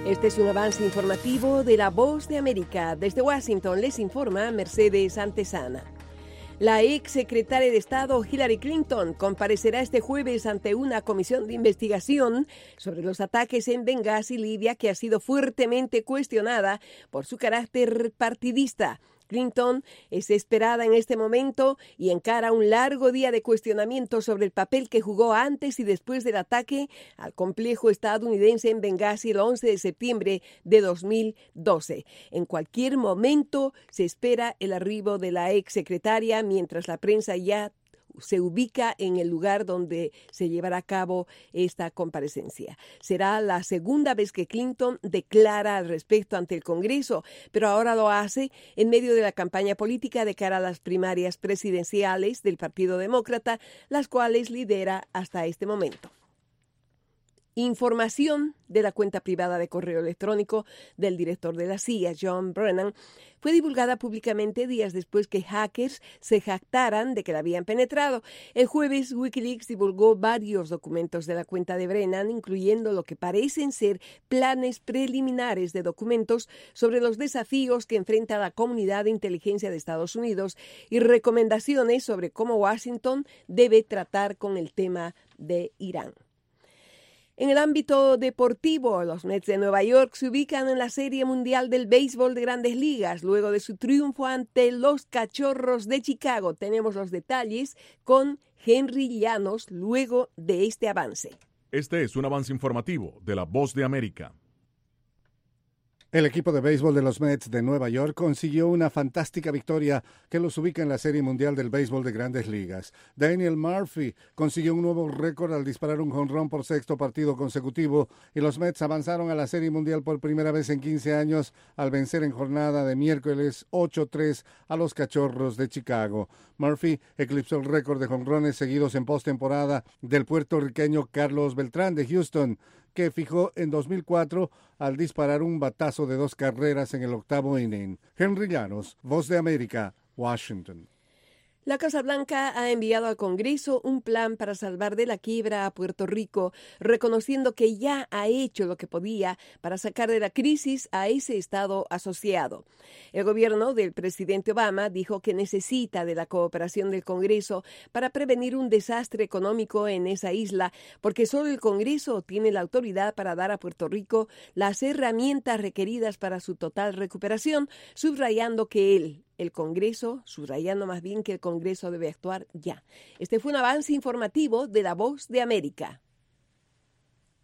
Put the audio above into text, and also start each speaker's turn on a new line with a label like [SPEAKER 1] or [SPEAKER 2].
[SPEAKER 1] Este es un avance informativo de La Voz de América. Desde Washington les informa Mercedes Antesana. La ex secretaria de Estado Hillary Clinton comparecerá este jueves ante una comisión de investigación sobre los ataques en Benghazi, Libia, que ha sido fuertemente cuestionada por su carácter partidista. Clinton es esperada en este momento y encara un largo día de cuestionamiento sobre el papel que jugó antes y después del ataque al complejo estadounidense en Benghazi el 11 de septiembre de 2012. En cualquier momento se espera el arribo de la exsecretaria, mientras la prensa ya se ubica en el lugar donde se llevará a cabo esta comparecencia. Será la segunda vez que Clinton declara al respecto ante el Congreso, pero ahora lo hace en medio de la campaña política de cara a las primarias presidenciales del Partido Demócrata, las cuales lidera hasta este momento. Información de la cuenta privada de correo electrónico del director de la CIA, John Brennan, fue divulgada públicamente días después que hackers se jactaran de que la habían penetrado. El jueves, Wikileaks divulgó varios documentos de la cuenta de Brennan, incluyendo lo que parecen ser planes preliminares de documentos sobre los desafíos que enfrenta la comunidad de inteligencia de Estados Unidos y recomendaciones sobre cómo Washington debe tratar con el tema de Irán. En el ámbito deportivo, los Mets de Nueva York se ubican en la Serie Mundial del Béisbol de Grandes Ligas luego de su triunfo ante los Cachorros de Chicago. Tenemos los detalles con Henry Llanos luego de este avance.
[SPEAKER 2] Este es un avance informativo de La Voz de América.
[SPEAKER 3] El equipo de béisbol de los Mets de Nueva York consiguió una fantástica victoria que los ubica en la Serie Mundial del Béisbol de Grandes Ligas. Daniel Murphy consiguió un nuevo récord al disparar un jonrón por sexto partido consecutivo y los Mets avanzaron a la Serie Mundial por primera vez en 15 años al vencer en jornada de miércoles 8-3 a los Cachorros de Chicago. Murphy eclipsó el récord de jonrones seguidos en postemporada del puertorriqueño Carlos Beltrán de Houston, que fijó en 2004 al disparar un batazo de 2 carreras en el octavo inning. Henry Llanos, Voz de América, Washington.
[SPEAKER 1] La Casa Blanca ha enviado al Congreso un plan para salvar de la quiebra a Puerto Rico, reconociendo que ya ha hecho lo que podía para sacar de la crisis a ese estado asociado. El gobierno del presidente Obama dijo que necesita de la cooperación del Congreso para prevenir un desastre económico en esa isla, porque solo el Congreso tiene la autoridad para dar a Puerto Rico las herramientas requeridas para su total recuperación, subrayando que el Congreso debe actuar ya. Este fue un avance informativo de La Voz de América.